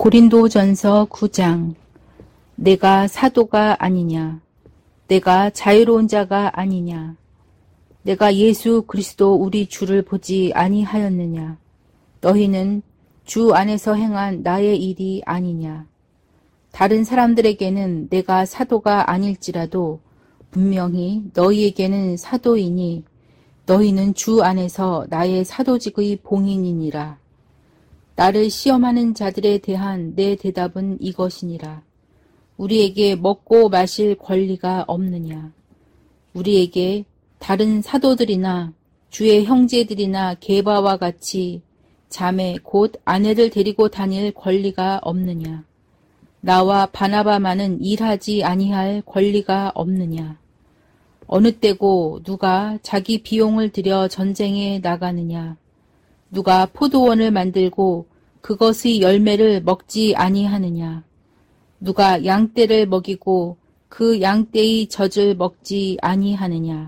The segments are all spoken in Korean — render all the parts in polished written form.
고린도전서 9장. 내가 사도가 아니냐? 내가 자유로운 자가 아니냐? 내가 예수 그리스도 우리 주를 보지 아니하였느냐? 너희는 주 안에서 행한 나의 일이 아니냐? 다른 사람들에게는 내가 사도가 아닐지라도 분명히 너희에게는 사도이니 너희는 주 안에서 나의 사도직의 봉인이니라. 나를 시험하는 자들에 대한 내 대답은 이것이니라. 우리에게 먹고 마실 권리가 없느냐? 우리에게 다른 사도들이나 주의 형제들이나 게바와 같이 자매 곧 아내를 데리고 다닐 권리가 없느냐? 나와 바나바만은 일하지 아니할 권리가 없느냐? 어느 때고 누가 자기 비용을 들여 전쟁에 나가느냐? 누가 포도원을 만들고 그것의 열매를 먹지 아니하느냐? 누가 양떼를 먹이고 그 양떼의 젖을 먹지 아니하느냐?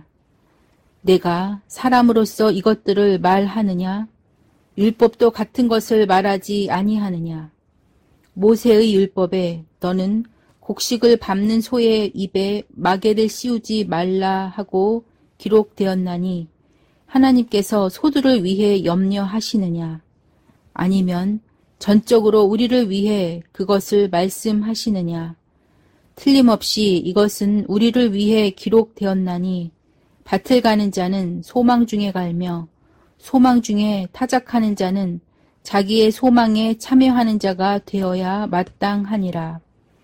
내가 사람으로서 이것들을 말하느냐? 율법도 같은 것을 말하지 아니하느냐? 모세의 율법에 너는 곡식을 밟는 소의 입에 마개를 씌우지 말라 하고 기록되었나니 하나님께서 소들을 위해 염려하시느냐? 아니면 전적으로 우리를 위해 그것을 말씀하시느냐? 틀림없이 이것은 우리를 위해 기록되었나니 밭을 가는 자는 소망 중에 갈며 소망 중에 타작하는 자는 자기의 소망에 참여하는 자가 되어야 마땅하니라.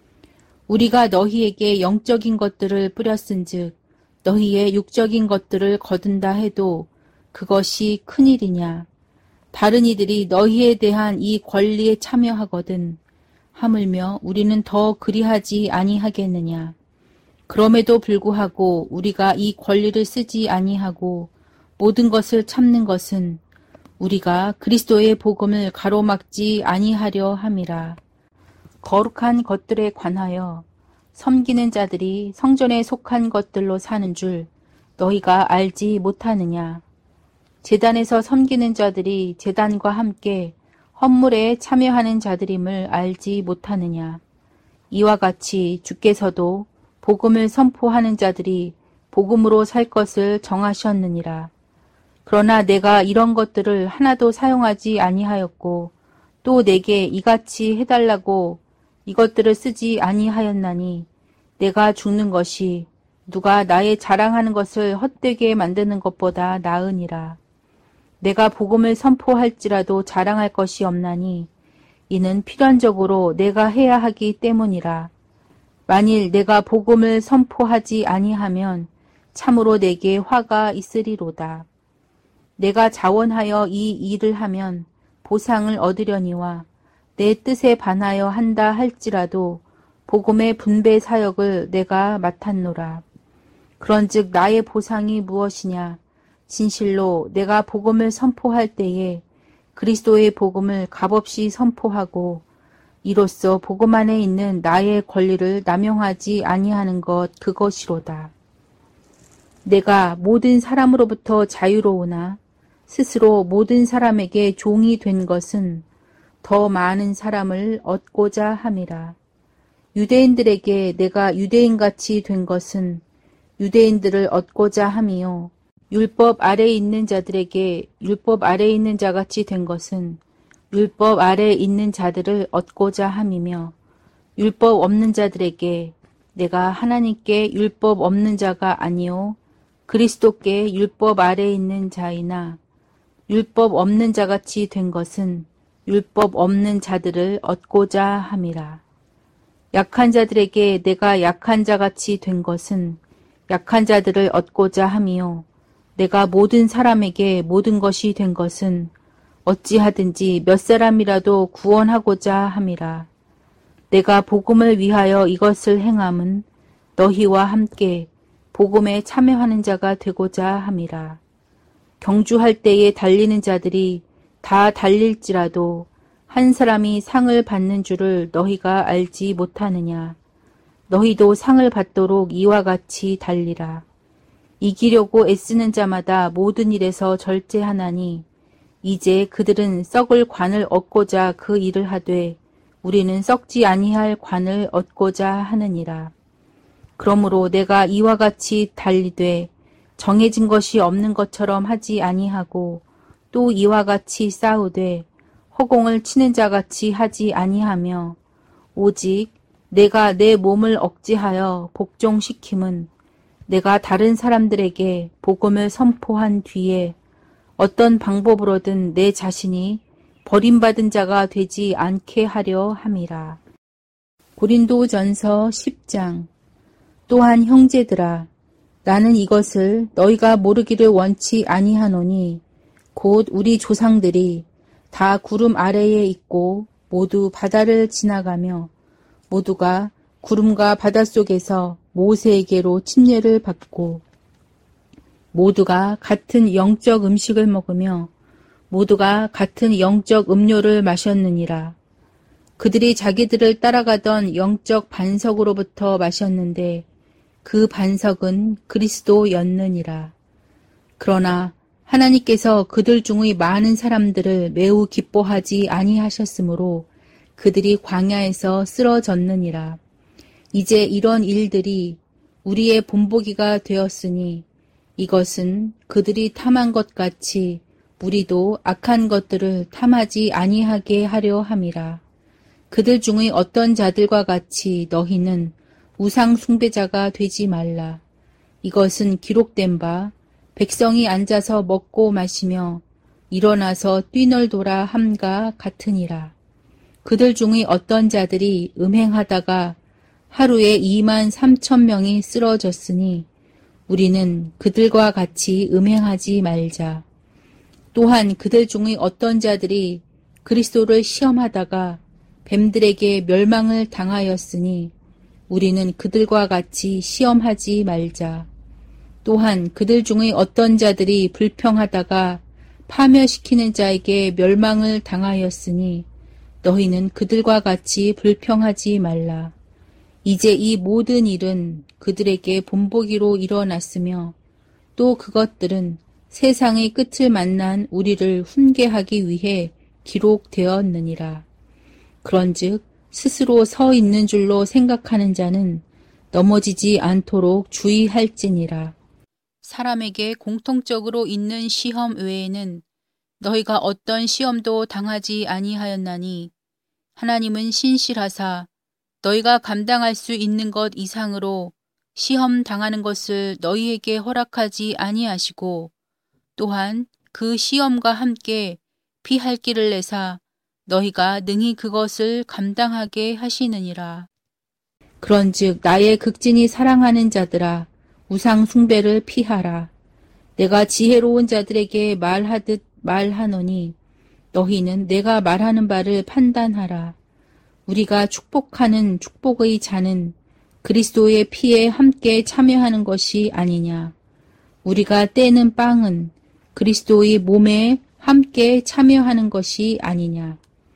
우리가 너희에게 영적인 것들을 뿌렸은즉 너희의 육적인 것들을 거둔다 해도 그것이 큰일이냐? 다른 이들이 너희에 대한 이 권리에 참여하거든 하물며 우리는 더 그리하지 아니하겠느냐? 그럼에도 불구하고 우리가 이 권리를 쓰지 아니하고 모든 것을 참는 것은 우리가 그리스도의 복음을 가로막지 아니하려 함이라. 거룩한 것들에 관하여 섬기는 자들이 성전에 속한 것들로 사는 줄 너희가 알지 못하느냐? 제단에서 섬기는 자들이 제단과 함께 헌물에 참여하는 자들임을 알지 못하느냐? 이와 같이 주께서도 복음을 선포하는 자들이 복음으로 살 것을 정하셨느니라. 그러나 내가 이런 것들을 하나도 사용하지 아니하였고 또 내게 이같이 해달라고 이것들을 쓰지 아니하였나니 내가 죽는 것이 누가 나의 자랑하는 것을 헛되게 만드는 것보다 나으니라. 내가 복음을 선포할지라도 자랑할 것이 없나니 이는 필연적으로 내가 해야 하기 때문이라. 만일 내가 복음을 선포하지 아니하면 참으로 내게 화가 있으리로다. 내가 자원하여 이 일을 하면 보상을 얻으려니와 내 뜻에 반하여 한다 할지라도 복음의 분배 사역을 내가 맡았노라. 그런즉 나의 보상이 무엇이냐? 진실로 내가 복음을 선포할 때에 그리스도의 복음을 값없이 선포하고 이로써 복음 안에 있는 나의 권리를 남용하지 아니하는 것 그것이로다. 내가 모든 사람으로부터 자유로우나 스스로 모든 사람에게 종이 된 것은 더 많은 사람을 얻고자 함이라. 유대인들에게 내가 유대인같이 된 것은 유대인들을 얻고자 함이요. 율법 아래에 있는 자들에게 율법 아래에 있는 자같이 된 것은 율법 아래에 있는 자들을 얻고자 함이며 율법 없는 자들에게 내가 하나님께 율법 없는 자가 아니요 그리스도께 율법 아래에 있는 자이나 율법 없는 자같이 된 것은 율법 없는 자들을 얻고자 함이라. 약한 자들에게 내가 약한 자같이 된 것은 약한 자들을 얻고자 함이요 내가 모든 사람에게 모든 것이 된 것은 어찌하든지 몇 사람이라도 구원하고자 함이라. 내가 복음을 위하여 이것을 행함은 너희와 함께 복음에 참여하는 자가 되고자 함이라. 경주할 때에 달리는 자들이 다 달릴지라도 한 사람이 상을 받는 줄을 너희가 알지 못하느냐. 너희도 상을 받도록 이와 같이 달리라. 이기려고 애쓰는 자마다 모든 일에서 절제하나니 이제 그들은 썩을 관을 얻고자 그 일을 하되 우리는 썩지 아니할 관을 얻고자 하느니라. 그러므로 내가 이와 같이 달리되 정해진 것이 없는 것처럼 하지 아니하고 또 이와 같이 싸우되 허공을 치는 자같이 하지 아니하며 오직 내가 내 몸을 억제하여 복종시킴은 내가 다른 사람들에게 복음을 선포한 뒤에 어떤 방법으로든 내 자신이 버림받은 자가 되지 않게 하려 함이라. 고린도전서 10장. 또한 형제들아, 나는 이것을 너희가 모르기를 원치 아니하노니 곧 우리 조상들이 다 구름 아래에 있고 모두 바다를 지나가며 모두가 구름과 바다 속에서 모세에게로 침례를 받고 모두가 같은 영적 음식을 먹으며 모두가 같은 영적 음료를 마셨느니라. 그들이 자기들을 따라가던 영적 반석으로부터 마셨는데 그 반석은 그리스도였느니라. 그러나 하나님께서 그들 중의 많은 사람들을 매우 기뻐하지 아니하셨으므로 그들이 광야에서 쓰러졌느니라. 이제 이런 일들이 우리의 본보기가 되었으니 이것은 그들이 탐한 것 같이 우리도 악한 것들을 탐하지 아니하게 하려 함이라. 그들 중의 어떤 자들과 같이 너희는 우상 숭배자가 되지 말라. 이것은 기록된 바 백성이 앉아서 먹고 마시며 일어나서 뛰놀더라 함과 같으니라. 그들 중의 어떤 자들이 음행하다가 하루에 23,000명이 쓰러졌으니 우리는 그들과 같이 음행하지 말자. 또한 그들 중의 어떤 자들이 그리스도를 시험하다가 뱀들에게 멸망을 당하였으니 우리는 그들과 같이 시험하지 말자. 또한 그들 중의 어떤 자들이 불평하다가 파멸시키는 자에게 멸망을 당하였으니 너희는 그들과 같이 불평하지 말라. 이제 이 모든 일은 그들에게 본보기로 일어났으며 또 그것들은 세상의 끝을 만난 우리를 훈계하기 위해 기록되었느니라. 그런즉 스스로 서 있는 줄로 생각하는 자는 넘어지지 않도록 주의할지니라. 사람에게 공통적으로 있는 시험 외에는 너희가 어떤 시험도 당하지 아니하였나니 하나님은 신실하사 너희가 감당할 수 있는 것 이상으로 시험 당하는 것을 너희에게 허락하지 아니하시고 또한 그 시험과 함께 피할 길을 내사 너희가 능히 그것을 감당하게 하시느니라. 그런즉 나의 극진히 사랑하는 자들아 우상 숭배를 피하라. 내가 지혜로운 자들에게 말하듯 말하노니 너희는 내가 말하는 바를 판단하라. 우리가 축복하는 축복의 잔은 그리스도의 피에 함께 참여하는 것이 아니냐. 우리가 떼는 빵은 그리스도의 몸에 함께 참여하는 것이 아니냐.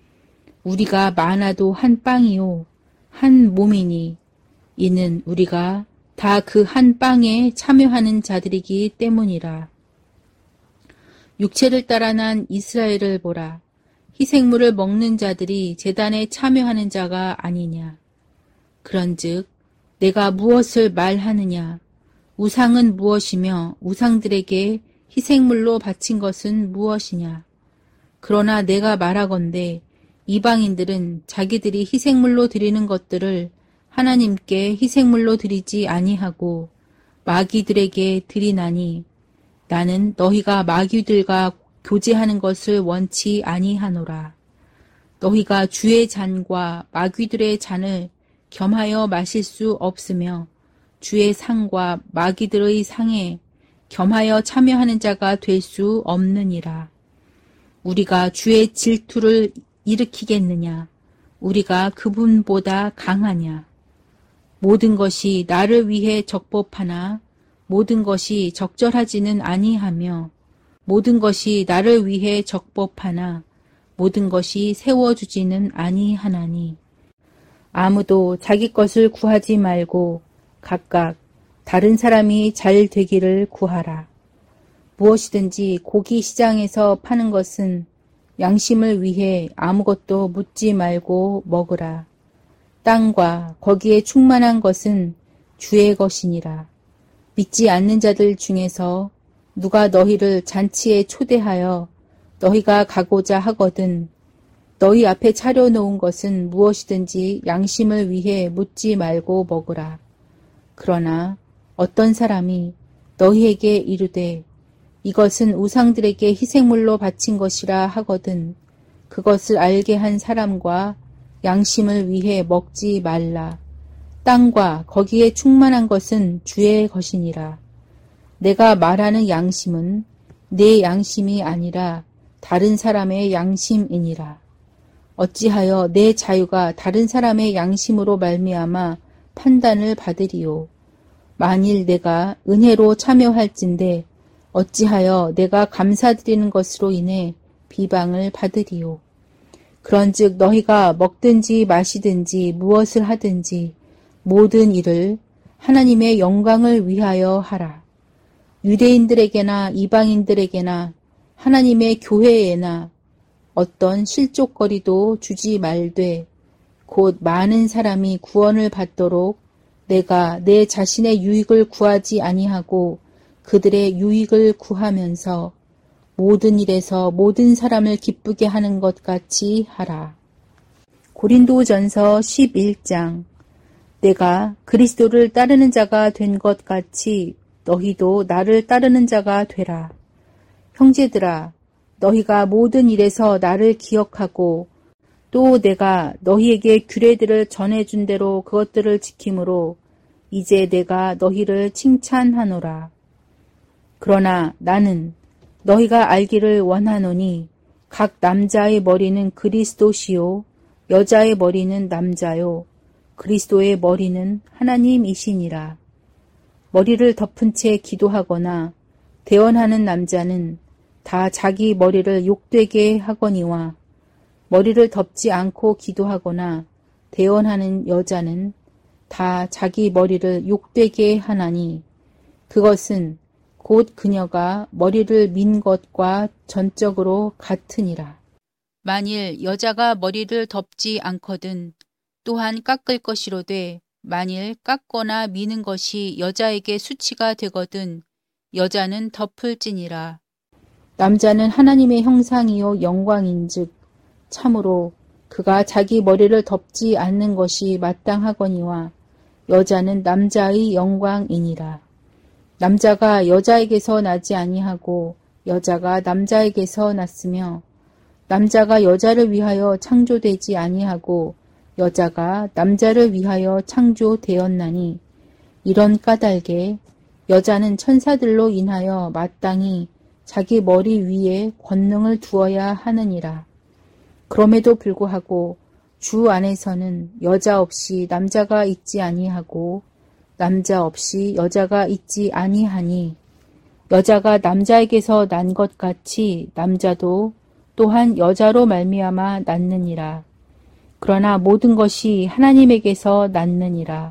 우리가 많아도 한 빵이요 한 몸이니 이는 우리가 다 그 한 빵에 참여하는 자들이기 때문이라. 육체를 따라 난 이스라엘을 보라. 희생물을 먹는 자들이 제단에 참여하는 자가 아니냐. 그런즉 내가 무엇을 말하느냐. 우상은 무엇이며 우상들에게 희생물로 바친 것은 무엇이냐. 그러나 내가 말하건대 이방인들은 자기들이 희생물로 드리는 것들을 하나님께 희생물로 드리지 아니하고 마귀들에게 드리나니 나는 너희가 마귀들과 교제하는 것을 원치 아니하노라. 너희가 주의 잔과 마귀들의 잔을 겸하여 마실 수 없으며 주의 상과 마귀들의 상에 겸하여 참여하는 자가 될 수 없느니라. 우리가 주의 질투를 일으키겠느냐? 우리가 그분보다 강하냐? 모든 것이 나를 위해 적법하나 모든 것이 적절하지는 아니하며 모든 것이 나를 위해 적법하나 모든 것이 세워주지는 아니하나니 아무도 자기 것을 구하지 말고 각각 다른 사람이 잘 되기를 구하라. 무엇이든지 고기 시장에서 파는 것은 양심을 위해 아무것도 묻지 말고 먹으라. 땅과 거기에 충만한 것은 주의 것이니라. 믿지 않는 자들 중에서 누가 너희를 잔치에 초대하여 너희가 가고자 하거든 너희 앞에 차려놓은 것은 무엇이든지 양심을 위해 묻지 말고 먹으라. 그러나 어떤 사람이 너희에게 이르되 이것은 우상들에게 희생물로 바친 것이라 하거든 그것을 알게 한 사람과 양심을 위해 먹지 말라. 땅과 거기에 충만한 것은 주의 것이니라. 내가 말하는 양심은 내 양심이 아니라 다른 사람의 양심이니라. 어찌하여 내 자유가 다른 사람의 양심으로 말미암아 판단을 받으리요. 만일 내가 은혜로 참여할진대 어찌하여 내가 감사드리는 것으로 인해 비방을 받으리요. 그런즉 너희가 먹든지 마시든지 무엇을 하든지 모든 일을 하나님의 영광을 위하여 하라. 유대인들에게나 이방인들에게나 하나님의 교회에나 어떤 실족거리도 주지 말되 곧 많은 사람이 구원을 받도록 내가 내 자신의 유익을 구하지 아니하고 그들의 유익을 구하면서 모든 일에서 모든 사람을 기쁘게 하는 것 같이 하라. 고린도전서 11장 내가 그리스도를 따르는 자가 된 것 같이 너희도 나를 따르는 자가 되라. 형제들아 너희가 모든 일에서 나를 기억하고 또 내가 너희에게 규례들을 전해준 대로 그것들을 지킴으로 이제 내가 너희를 칭찬하노라. 그러나 나는 너희가 알기를 원하노니 각 남자의 머리는 그리스도시요 여자의 머리는 남자요 그리스도의 머리는 하나님이시니라. 머리를 덮은 채 기도하거나 대언하는 남자는 다 자기 머리를 욕되게 하거니와 머리를 덮지 않고 기도하거나 대언하는 여자는 다 자기 머리를 욕되게 하나니 그것은 곧 그녀가 머리를 민 것과 전적으로 같으니라. 만일 여자가 머리를 덮지 않거든 또한 깎을 것이로되 만일 깎거나 미는 것이 여자에게 수치가 되거든 여자는 덮을지니라. 남자는 하나님의 형상이요 영광인즉 참으로 그가 자기 머리를 덮지 않는 것이 마땅하거니와 여자는 남자의 영광이니라. 남자가 여자에게서 나지 아니하고 여자가 남자에게서 났으며 남자가 여자를 위하여 창조되지 아니하고 여자가 남자를 위하여 창조되었나니 이런 까닭에 여자는 천사들로 인하여 마땅히 자기 머리 위에 권능을 두어야 하느니라. 그럼에도 불구하고 주 안에서는 여자 없이 남자가 있지 아니하고 남자 없이 여자가 있지 아니하니 여자가 남자에게서 난 것 같이 남자도 또한 여자로 말미암아 낳느니라. 그러나 모든 것이 하나님에게서 낳느니라.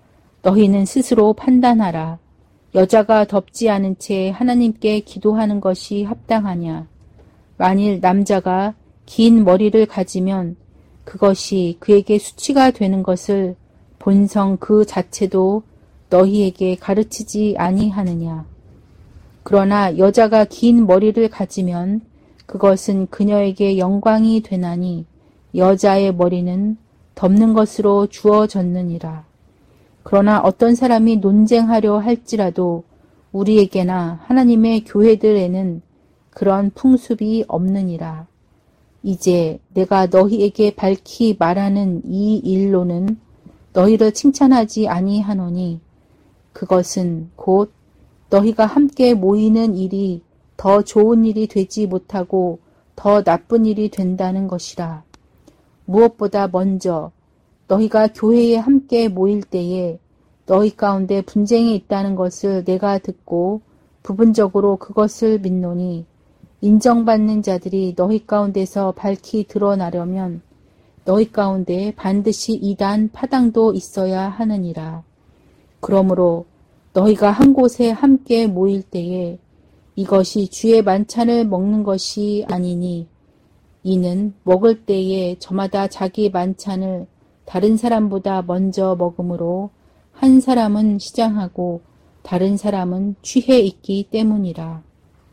너희는 스스로 판단하라. 여자가 덮지 않은 채 하나님께 기도하는 것이 합당하냐. 만일 남자가 긴 머리를 가지면 그것이 그에게 수치가 되는 것을 본성 그 자체도 너희에게 가르치지 아니하느냐. 그러나 여자가 긴 머리를 가지면 그것은 그녀에게 영광이 되나니 여자의 머리는 덮는 것으로 주어졌느니라. 그러나 어떤 사람이 논쟁하려 할지라도 우리에게나 하나님의 교회들에는 그런 풍습이 없느니라. 이제 내가 너희에게 밝히 말하는 이 일로는 너희를 칭찬하지 아니하노니 그것은 곧 너희가 함께 모이는 일이 더 좋은 일이 되지 못하고 더 나쁜 일이 된다는 것이라. 무엇보다 먼저 너희가 교회에 함께 모일 때에 너희 가운데 분쟁이 있다는 것을 내가 듣고 부분적으로 그것을 믿노니 인정받는 자들이 너희 가운데서 밝히 드러나려면 너희 가운데 반드시 이단 파당도 있어야 하느니라. 그러므로 너희가 한 곳에 함께 모일 때에 이것이 주의 만찬을 먹는 것이 아니니 이는 먹을 때에 저마다 자기 만찬을 다른 사람보다 먼저 먹으므로 한 사람은 시장하고 다른 사람은 취해 있기 때문이라.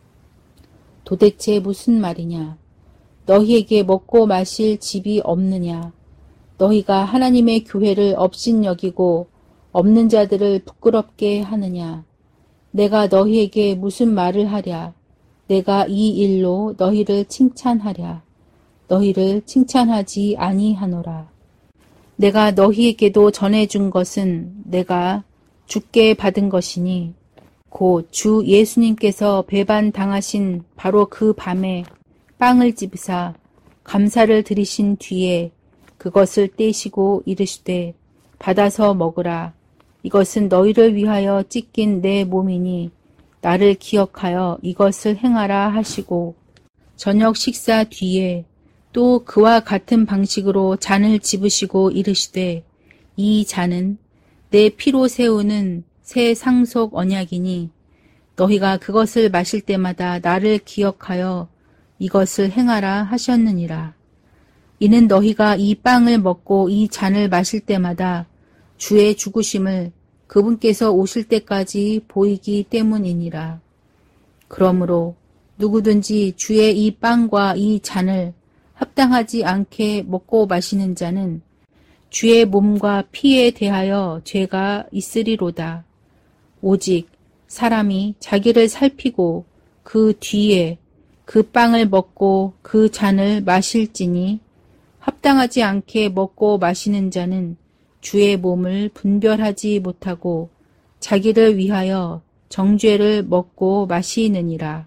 도대체 무슨 말이냐? 너희에게 먹고 마실 집이 없느냐? 너희가 하나님의 교회를 업신여기고 없는 자들을 부끄럽게 하느냐? 내가 너희에게 무슨 말을 하랴? 내가 이 일로 너희를 칭찬하랴? 너희를 칭찬하지 아니하노라. 내가 너희에게도 전해준 것은 내가 주께 받은 것이니 곧 주 예수님께서 배반 당하신 바로 그 밤에 빵을 집으사 감사를 드리신 뒤에 그것을 떼시고 이르시되 받아서 먹으라. 이것은 너희를 위하여 찢긴 내 몸이니 나를 기억하여 이것을 행하라 하시고 저녁 식사 뒤에 또 그와 같은 방식으로 잔을 집으시고 이르시되 이 잔은 내 피로 세우는 새 상속 언약이니 너희가 그것을 마실 때마다 나를 기억하여 이것을 행하라 하셨느니라. 이는 너희가 이 빵을 먹고 이 잔을 마실 때마다 주의 죽으심을 그분께서 오실 때까지 보이기 때문이니라. 그러므로 누구든지 주의 이 빵과 이 잔을 합당하지 않게 먹고 마시는 자는 주의 몸과 피에 대하여 죄가 있으리로다. 오직 사람이 자기를 살피고 그 뒤에 그 빵을 먹고 그 잔을 마실지니 합당하지 않게 먹고 마시는 자는 주의 몸을 분별하지 못하고 자기를 위하여 정죄를 먹고 마시느니라.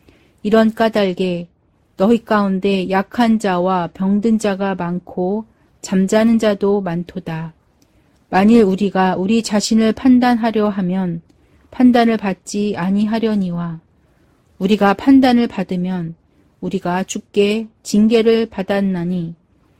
이런 까닭에 너희 가운데 약한 자와 병든 자가 많고 잠자는 자도 많도다. 만일 우리가 우리 자신을 판단하려 하면 판단을 받지 아니하려니와 우리가 판단을 받으면 우리가 주께 징계를 받았나니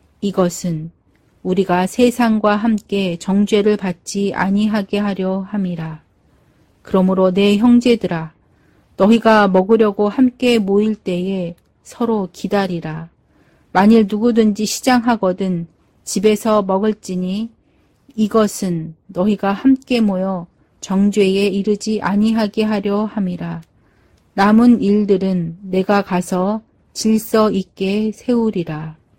이것은 우리가 세상과 함께 정죄를 받지 아니하게 하려 함이라. 그러므로 내 형제들아 너희가 먹으려고 함께 모일 때에 서로 기다리라. 만일 누구든지 시장하거든 집에서 먹을지니 이것은 너희가 함께 모여 정죄에 이르지 아니하게 하려 함이라. 남은 일들은 내가 가서 질서 있게 세우리라.